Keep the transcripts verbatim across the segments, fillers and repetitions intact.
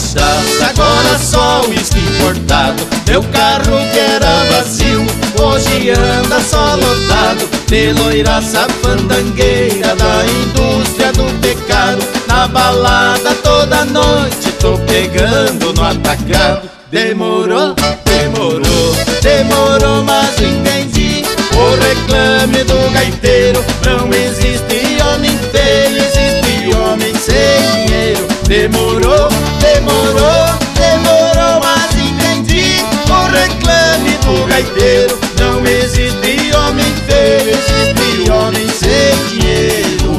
cachaça, agora só uísque importado. Meu carro que era vazio, hoje anda só lotado de loiraça fandangueira da indústria do pecado. Na balada toda noite tô pegando no atacado. Demorou, demorou, demorou, mas entendi o reclame do gaiteiro. Não existe homem feio, existe homem sem dinheiro. Demorou, demorou, demorou, mas entendi o reclame do gaiteiro. Não existe homem feio, existe homem sem dinheiro.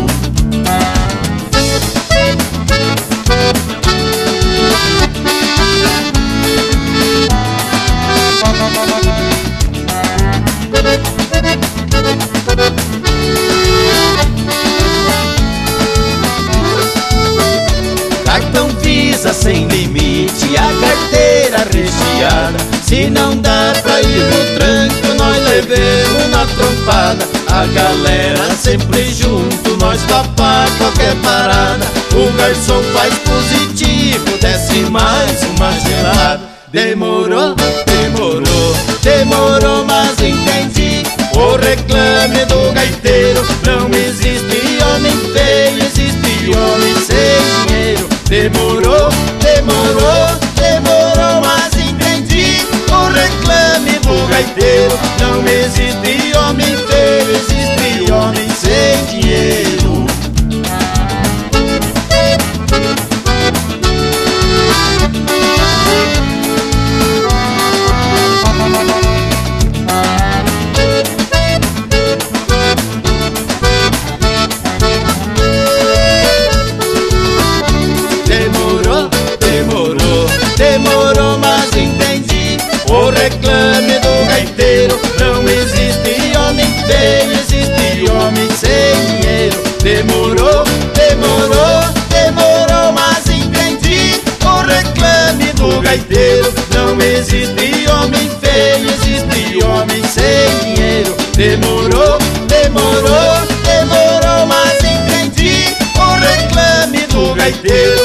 Cartão Visa sem limite, a carteira recheada. Se não dá pra ir no tranco, nós levemos na trompada. A galera sempre junto, nós papar qualquer parada. O garçom faz positivo, desce mais uma gelada. Demorou, demorou, demorou, mas entendi o reclame do gaiteiro. Não existe homem feio, existe homem sem dinheiro. Demorou, demorou, demorou, mas entendi o reclame do gaiteiro. Não existe homem feio, existe homem sem dinheiro. Demorou, mas entendi o reclame do gaiteiro. Não existe homem feio, existe homem sem dinheiro. Demorou, demorou, demorou, mas entendi o reclame do gaiteiro. Não existe homem feio, existe homem sem dinheiro. Demorou, demorou, demorou, mas entendi o reclame do gaiteiro.